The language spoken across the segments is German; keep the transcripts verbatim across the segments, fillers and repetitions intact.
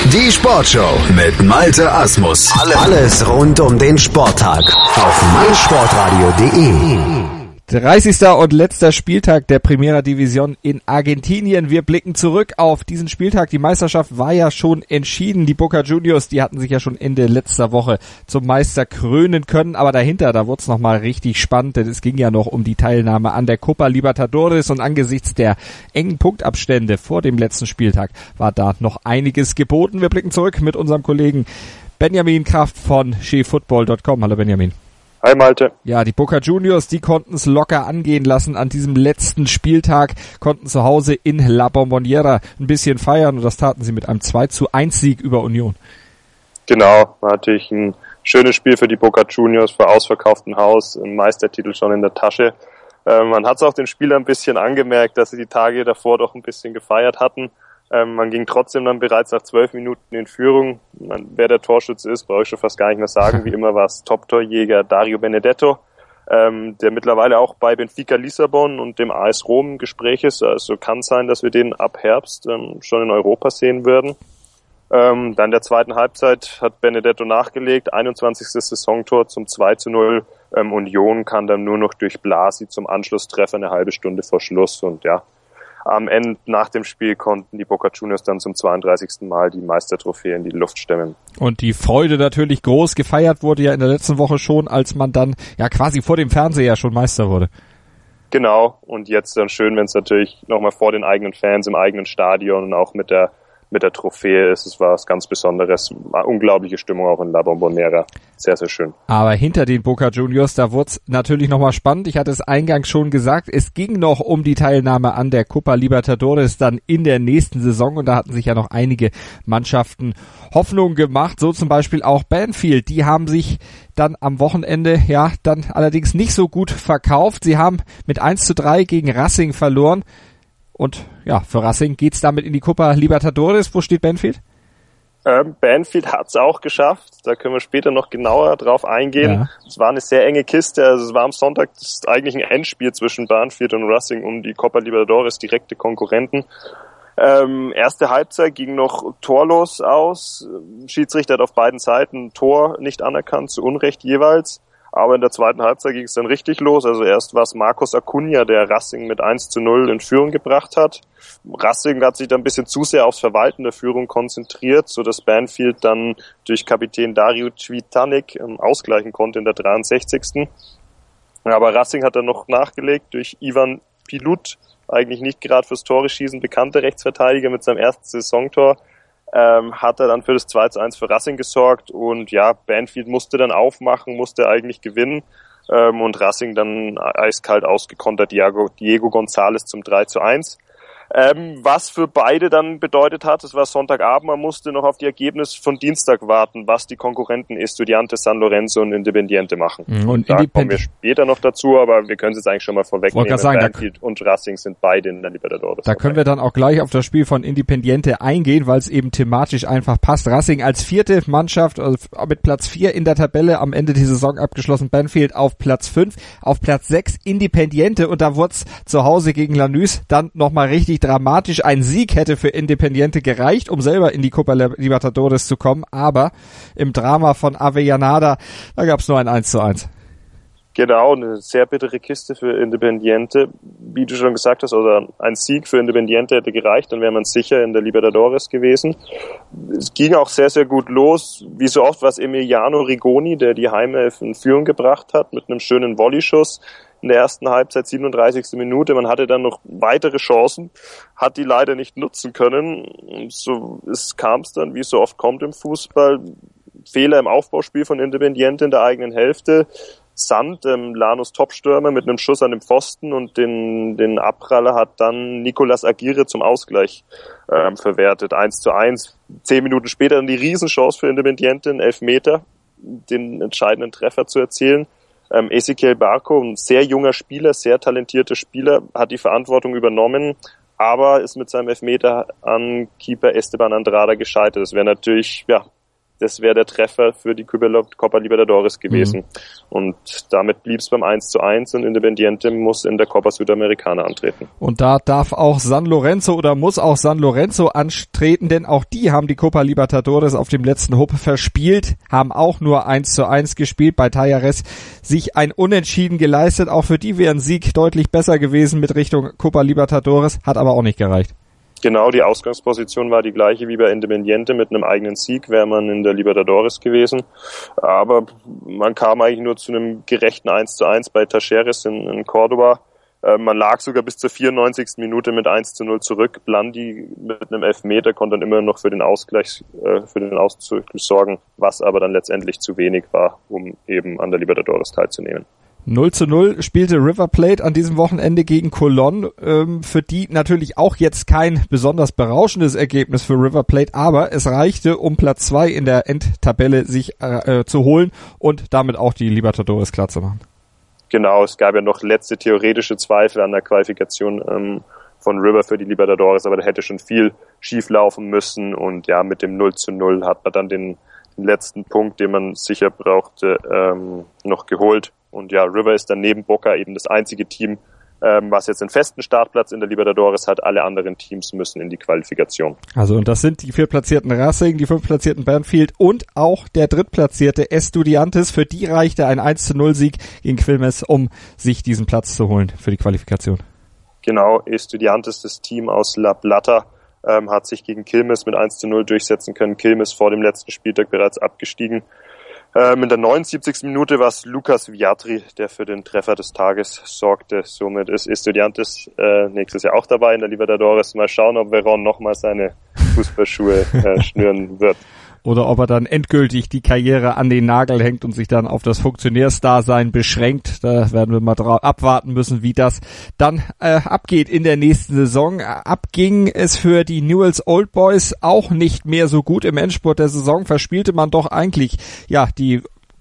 Die Sportshow mit Malte Asmus. Alles rund um den Sporttag auf meinsportradio punkt de. dreißigster und letzter Spieltag der Primera División in Argentinien. Wir blicken zurück auf diesen Spieltag. Die Meisterschaft war ja schon entschieden. Die Boca Juniors, die hatten sich ja schon Ende letzter Woche zum Meister krönen können. Aber dahinter, da wurde es nochmal richtig spannend, denn es ging ja noch um die Teilnahme an der Copa Libertadores. Und angesichts der engen Punktabstände vor dem letzten Spieltag war da noch einiges geboten. Wir blicken zurück mit unserem Kollegen Benjamin Kraft von che football punkt com. Hallo Benjamin. Hi Malte. Ja, die Boca Juniors, die konnten es locker angehen lassen an diesem letzten Spieltag, konnten zu Hause in La Bombonera ein bisschen feiern und das taten sie mit einem zwei zu eins Sieg über Union. Genau, war natürlich ein schönes Spiel für die Boca Juniors, vor ausverkauftem Haus, ein Meistertitel schon in der Tasche. Äh, man hat es auch den Spielern ein bisschen angemerkt, dass sie die Tage davor doch ein bisschen gefeiert hatten. Ähm, man ging trotzdem dann bereits nach zwölf Minuten in Führung. Man, wer der Torschütze ist, brauche ich schon fast gar nicht mehr sagen. Wie immer war es Top-Torjäger Dario Benedetto, ähm, der mittlerweile auch bei Benfica Lissabon und dem A S Rom im Gespräch ist. Also kann sein, dass wir den ab Herbst ähm, schon in Europa sehen würden. Ähm, dann in der zweiten Halbzeit hat Benedetto nachgelegt, einundzwanzigstes Saisontor zum zwei zu null. Ähm, Union kann dann nur noch durch Blasi zum Anschlusstreffer eine halbe Stunde vor Schluss und ja, am Ende, nach dem Spiel, konnten die Boca Juniors dann zum zweiunddreißigsten Mal die Meistertrophäe in die Luft stemmen. Und die Freude natürlich groß. Gefeiert wurde ja in der letzten Woche schon, als man dann ja quasi vor dem Fernseher schon Meister wurde. Genau. Und jetzt dann schön, wenn es natürlich nochmal vor den eigenen Fans im eigenen Stadion und auch mit der mit der Trophäe ist. Es war was ganz Besonderes. War unglaubliche Stimmung auch in La Bombonera. Sehr, sehr schön. Aber hinter den Boca Juniors, da wurde es natürlich nochmal spannend. Ich hatte es eingangs schon gesagt, es ging noch um die Teilnahme an der Copa Libertadores dann in der nächsten Saison und da hatten sich ja noch einige Mannschaften Hoffnung gemacht, so zum Beispiel auch Banfield. Die haben sich dann am Wochenende ja dann allerdings nicht so gut verkauft. Sie haben mit eins zu drei gegen Racing verloren. Und ja, für Racing geht's damit in die Copa Libertadores. Wo steht Banfield? Ähm, Banfield hat's auch geschafft. Da können wir später noch genauer drauf eingehen. Ja. Es war eine sehr enge Kiste. Also es war am Sonntag das ist eigentlich ein Endspiel zwischen Banfield und Racing um die Copa Libertadores, direkte Konkurrenten. Ähm, erste Halbzeit ging noch torlos aus. Schiedsrichter hat auf beiden Seiten ein Tor nicht anerkannt, zu Unrecht jeweils. Aber in der zweiten Halbzeit ging es dann richtig los. Also erst war es Marcos Acuna, der Racing mit eins zu null in Führung gebracht hat. Racing hat sich dann ein bisschen zu sehr aufs Verwalten der Führung konzentriert, sodass Banfield dann durch Kapitän Dario Cvitanek ähm, ausgleichen konnte in der dreiundsechzigsten Aber Racing hat dann noch nachgelegt durch Ivan Pilut, eigentlich nicht gerade fürs Tore-Schießen bekannter Rechtsverteidiger mit seinem ersten Saisontor. Ähm, hat er dann für das zwei zu eins für Racing gesorgt und ja, Banfield musste dann aufmachen, musste eigentlich gewinnen ähm, und Racing dann eiskalt ausgekontert Diego, Diego González zum drei zu eins. Ähm, was für beide dann bedeutet hat, es war Sonntagabend, man musste noch auf die Ergebnisse von Dienstag warten, was die Konkurrenten Estudiantes San Lorenzo und Independiente machen. Mhm, und da Independ- kommen wir später noch dazu, aber wir können es jetzt eigentlich schon mal vorwegnehmen. Sagen, Banfield und Racing sind beide in der Libertadores. Da können wir dann auch gleich auf das Spiel von Independiente eingehen, weil es eben thematisch einfach passt. Racing als vierte Mannschaft, also mit Platz vier in der Tabelle am Ende die Saison abgeschlossen, Banfield auf Platz fünf, auf Platz sechs Independiente und da wurde es zu Hause gegen Lanús dann nochmal richtig dramatisch. Ein Sieg hätte für Independiente gereicht, um selber in die Copa Libertadores zu kommen, aber im Drama von Avellaneda, da gab es nur ein eins zu eins. Genau, eine sehr bittere Kiste für Independiente. Wie du schon gesagt hast, oder ein Sieg für Independiente hätte gereicht, dann wäre man sicher in der Libertadores gewesen. Es ging auch sehr, sehr gut los. Wie so oft war es Emiliano Rigoni, der die Heimelf in Führung gebracht hat mit einem schönen Volleyschuss. In der ersten Halbzeit, siebenunddreißigste Minute. Man hatte dann noch weitere Chancen, hat die leider nicht nutzen können. Und so kam es dann, wie es so oft kommt im Fußball. Fehler im Aufbauspiel von Independiente in der eigenen Hälfte. Sand, ähm, Lanús Topstürmer mit einem Schuss an den Pfosten und den, den Abpraller hat dann Nicolas Aguirre zum Ausgleich ähm, verwertet. eins zu eins. Zehn Minuten später dann die Riesenchance für Independiente, einen Elfmeter, den entscheidenden Treffer zu erzielen. Ähm, Ezequiel Barco, ein sehr junger Spieler, sehr talentierter Spieler, hat die Verantwortung übernommen, aber ist mit seinem Elfmeter an Keeper Esteban Andrada gescheitert. Das wäre natürlich ja das wäre der Treffer für die Copa Libertadores gewesen. Mhm. Und damit blieb es beim eins zu eins und Independiente muss in der Copa Sudamericana antreten. Und da darf auch San Lorenzo oder muss auch San Lorenzo antreten, denn auch die haben die Copa Libertadores auf dem letzten Hub verspielt, haben auch nur eins zu eins gespielt, bei Talleres sich ein Unentschieden geleistet. Auch für die wäre ein Sieg deutlich besser gewesen mit Richtung Copa Libertadores, hat aber auch nicht gereicht. Genau, die Ausgangsposition war die gleiche wie bei Independiente. Mit einem eigenen Sieg wäre man in der Libertadores gewesen. Aber man kam eigentlich nur zu einem gerechten eins zu eins bei Talleres in, in Cordoba. Äh, man lag sogar bis zur vierundneunzigsten Minute mit eins zu null zurück. Blandi mit einem Elfmeter konnte dann immer noch für den Ausgleich, äh, für den Ausgleich sorgen, was aber dann letztendlich zu wenig war, um eben an der Libertadores teilzunehmen. null zu null spielte River Plate an diesem Wochenende gegen Colón. Ähm, für die natürlich auch jetzt kein besonders berauschendes Ergebnis für River Plate, aber es reichte, um Platz zwei in der Endtabelle sich äh, zu holen und damit auch die Libertadores klar zu machen. Genau, es gab ja noch letzte theoretische Zweifel an der Qualifikation ähm, von River für die Libertadores, aber da hätte schon viel schief laufen müssen und ja, mit dem null zu null hat man dann den, den letzten Punkt, den man sicher brauchte, ähm, noch geholt. Und ja, River ist dann neben Boca eben das einzige Team, ähm, was jetzt einen festen Startplatz in der Libertadores hat. Alle anderen Teams müssen in die Qualifikation. Also und das sind die viertplatzierten Racing, die fünftplatzierten Banfield und auch der drittplatzierte Estudiantes. Für die reichte ein eins zu null Sieg gegen Quilmes, um sich diesen Platz zu holen für die Qualifikation. Genau, Estudiantes, das Team aus La Plata, ähm, hat sich gegen Quilmes mit eins zu null durchsetzen können. Quilmes vor dem letzten Spieltag bereits abgestiegen. Ähm, in der neunundsiebzigsten Minute war es Lucas Viatri, der für den Treffer des Tages sorgte. Somit ist Estudiantes äh, nächstes Jahr auch dabei in der Libertadores. Mal schauen, ob Verón nochmal seine Fußballschuhe äh, schnüren wird. Oder ob er dann endgültig die Karriere an den Nagel hängt und sich dann auf das Funktionärsdasein beschränkt. Da werden wir mal drauf abwarten müssen, wie das dann äh, abgeht in der nächsten Saison. Abging es für die Newell's Old Boys auch nicht mehr so gut im Endspurt der Saison. Verspielte man doch eigentlich ja die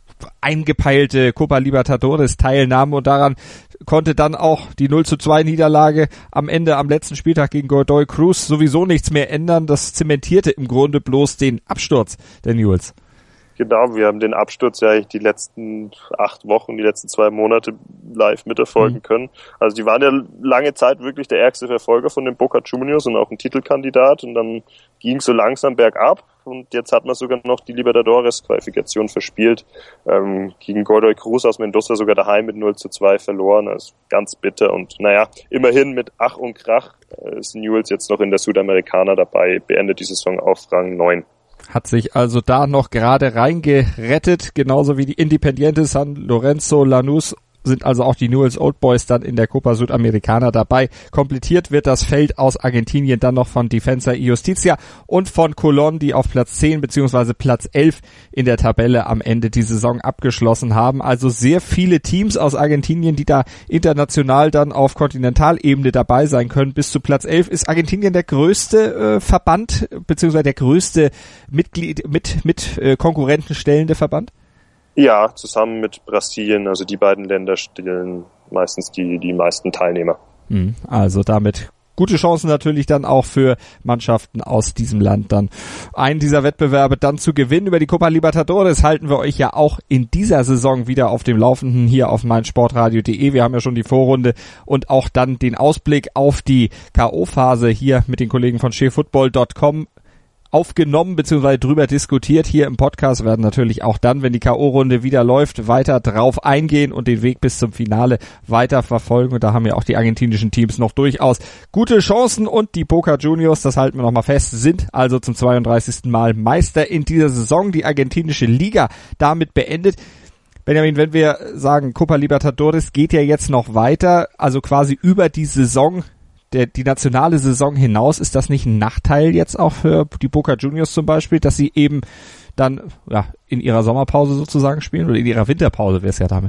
eingepeilte Copa Libertadores Teilnahme und daran konnte dann auch die null zu zwei Niederlage am Ende am letzten Spieltag gegen Godoy Cruz sowieso nichts mehr ändern. Das zementierte im Grunde bloß den Absturz der Newells. Genau, wir haben den Absturz ja die letzten acht Wochen, die letzten zwei Monate live miterfolgen mhm. können. Also die waren ja lange Zeit wirklich der ärgste Verfolger von den Boca Juniors und auch ein Titelkandidat und dann ging es so langsam bergab und jetzt hat man sogar noch die Libertadores-Qualifikation verspielt. Ähm, gegen Godoy Cruz aus Mendoza sogar daheim mit null zu zwei verloren, also ganz bitter und naja, immerhin mit Ach und Krach äh, ist Newell's jetzt noch in der Sudamericana dabei, beendet die Saison auf Rang neun. Hat sich also da noch gerade reingerettet, genauso wie die Independiente San Lorenzo, Lanús sind also auch die Newell's Old Boys dann in der Copa Sudamericana dabei. Komplettiert wird das Feld aus Argentinien dann noch von Defensa y Justicia und von Colón, die auf Platz zehn bzw. Platz elf in der Tabelle am Ende die Saison abgeschlossen haben. Also sehr viele Teams aus Argentinien, die da international dann auf Kontinentalebene dabei sein können. Bis zu Platz elf ist Argentinien der größte äh, Verband bzw. der größte Mitglied mit mit äh, Konkurrenten stellende Verband. Ja, zusammen mit Brasilien, also die beiden Länder stellen meistens die die meisten Teilnehmer. Also damit gute Chancen natürlich dann auch für Mannschaften aus diesem Land dann einen dieser Wettbewerbe dann zu gewinnen. Über die Copa Libertadores halten wir euch ja auch in dieser Saison wieder auf dem Laufenden hier auf meinsportradio punkt de. Wir haben ja schon die Vorrunde und auch dann den Ausblick auf die K O-Phase hier mit den Kollegen von shea football punkt com aufgenommen bzw. drüber diskutiert. Hier im Podcast werden natürlich auch dann, wenn die K O-Runde wieder läuft, weiter drauf eingehen und den Weg bis zum Finale weiter verfolgen. Und da haben ja auch die argentinischen Teams noch durchaus gute Chancen. Und die Boca Juniors, das halten wir nochmal fest, sind also zum zweiunddreißigsten Mal Meister in dieser Saison. Die argentinische Liga damit beendet. Benjamin, wenn wir sagen, Copa Libertadores geht ja jetzt noch weiter, also quasi über die Saison, Der, die nationale Saison hinaus, ist das nicht ein Nachteil jetzt auch für die Boca Juniors zum Beispiel, dass sie eben dann ja in ihrer Sommerpause sozusagen spielen oder in ihrer Winterpause wäre es ja damit?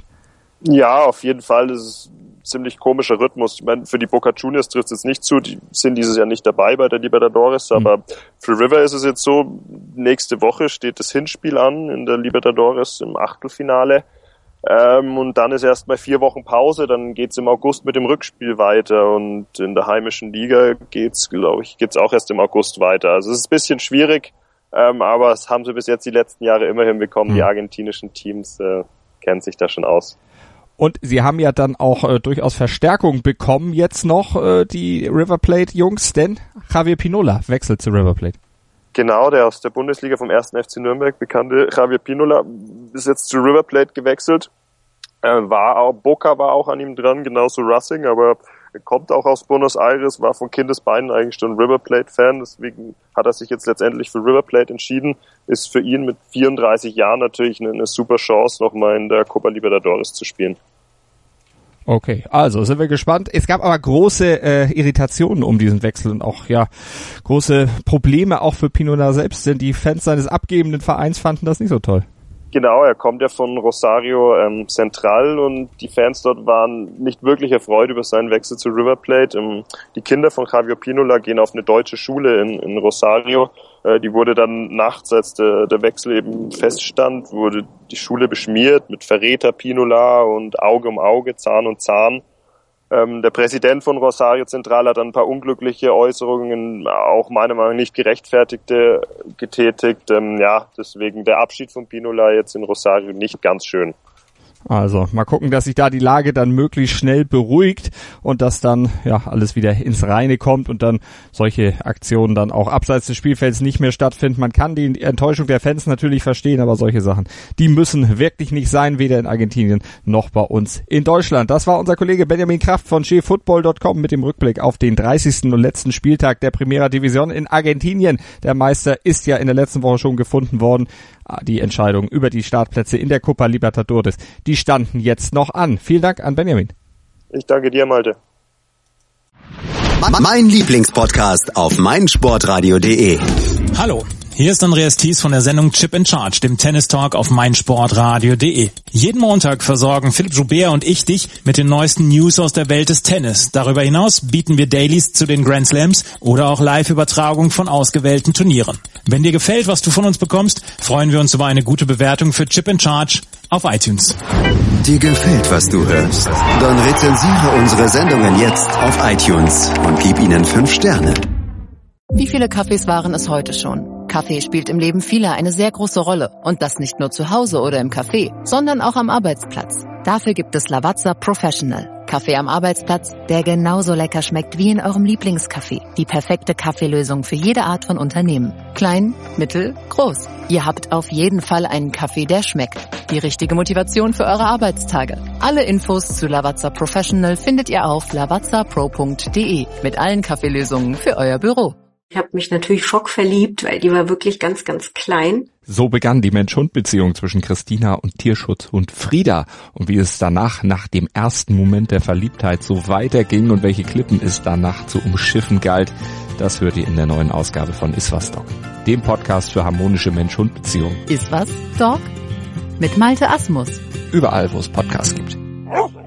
Ja, auf jeden Fall. Das ist ein ziemlich komischer Rhythmus. Ich meine, für die Boca Juniors trifft es jetzt nicht zu, die sind dieses Jahr nicht dabei bei der Libertadores, mhm. aber für River ist es jetzt so, nächste Woche steht das Hinspiel an in der Libertadores im Achtelfinale. Ähm, und dann ist erstmal vier Wochen Pause, dann geht's im August mit dem Rückspiel weiter und in der heimischen Liga geht's, glaube ich, geht's auch erst im August weiter. Also es ist ein bisschen schwierig, Ähm, aber das haben sie bis jetzt die letzten Jahre immer hinbekommen. Mhm. Die argentinischen Teams äh, kennen sich da schon aus. Und sie haben ja dann auch äh, durchaus Verstärkung bekommen jetzt noch, äh, die River Plate-Jungs, denn Javier Pinola wechselt zu River Plate. Genau, der aus der Bundesliga vom ersten F C Nürnberg bekannte Javier Pinola ist jetzt zu River Plate gewechselt. Äh, war auch, Boca war auch an ihm dran, genauso Racing, aber er kommt auch aus Buenos Aires, war von Kindesbeinen eigentlich schon River Plate-Fan, deswegen hat er sich jetzt letztendlich für River Plate entschieden. Ist für ihn mit vierunddreißig Jahren natürlich eine, eine super Chance, nochmal in der Copa Libertadores zu spielen. Okay, also sind wir gespannt. Es gab aber große äh, Irritationen um diesen Wechsel und auch ja große Probleme auch für Pinola selbst, denn die Fans seines abgebenden Vereins fanden das nicht so toll. Genau, er kommt ja von Rosario ähm, Central und die Fans dort waren nicht wirklich erfreut über seinen Wechsel zu River Plate. Ähm, die Kinder von Javier Pinola gehen auf eine deutsche Schule in, in Rosario. Äh, die wurde dann nachts, als der, der Wechsel eben feststand, wurde die Schule beschmiert mit Verräter Pinola und Auge um Auge, Zahn um Zahn. Ähm, der Präsident von Rosario Central hat dann ein paar unglückliche Äußerungen, auch meiner Meinung nach nicht gerechtfertigte, getätigt. Ähm, ja, deswegen der Abschied von Pinola jetzt in Rosario nicht ganz schön. Also mal gucken, dass sich da die Lage dann möglichst schnell beruhigt und dass dann ja alles wieder ins Reine kommt und dann solche Aktionen dann auch abseits des Spielfelds nicht mehr stattfinden. Man kann die Enttäuschung der Fans natürlich verstehen, aber solche Sachen, die müssen wirklich nicht sein, weder in Argentinien noch bei uns in Deutschland. Das war unser Kollege Benjamin Kraft von che football punkt com mit dem Rückblick auf den dreißigsten und letzten Spieltag der Primera División in Argentinien. Der Meister ist ja in der letzten Woche schon gefunden worden. Die Entscheidung über die Startplätze in der Copa Libertadores, die standen jetzt noch an. Vielen Dank an Benjamin. Ich danke dir, Malte. Mein Lieblingspodcast auf meinsportradio punkt de. Hallo, hier ist Andreas Thies von der Sendung Chip in Charge, dem Tennis-Talk auf meinsportradio punkt de. Jeden Montag versorgen Philipp Joubert und ich dich mit den neuesten News aus der Welt des Tennis. Darüber hinaus bieten wir Dailies zu den Grand Slams oder auch Live-Übertragung von ausgewählten Turnieren. Wenn dir gefällt, was du von uns bekommst, freuen wir uns über eine gute Bewertung für Chip in Charge auf iTunes. Dir gefällt, was du hörst? Dann rezensiere unsere Sendungen jetzt auf iTunes und gib ihnen fünf Sterne. Wie viele Kaffees waren es heute schon? Kaffee spielt im Leben vieler eine sehr große Rolle. Und das nicht nur zu Hause oder im Café, sondern auch am Arbeitsplatz. Dafür gibt es Lavazza Professional. Kaffee am Arbeitsplatz, der genauso lecker schmeckt wie in eurem Lieblingscafé. Die perfekte Kaffeelösung für jede Art von Unternehmen. Klein, mittel, groß. Ihr habt auf jeden Fall einen Kaffee, der schmeckt. Die richtige Motivation für eure Arbeitstage. Alle Infos zu Lavazza Professional findet ihr auf lavazza pro punkt de mit allen Kaffeelösungen für euer Büro. Ich habe mich natürlich schockverliebt, weil die war wirklich ganz, ganz klein. So begann die Mensch-Hund-Beziehung zwischen Christina und Tierschutzhund Frieda. Und wie es danach, nach dem ersten Moment der Verliebtheit, so weiterging und welche Klippen es danach zu umschiffen galt, das hört ihr in der neuen Ausgabe von Iswas Dog, dem Podcast für harmonische Mensch-Hund-Beziehungen. Iswas Dog? Mit Malte Asmus. Überall, wo es Podcasts gibt.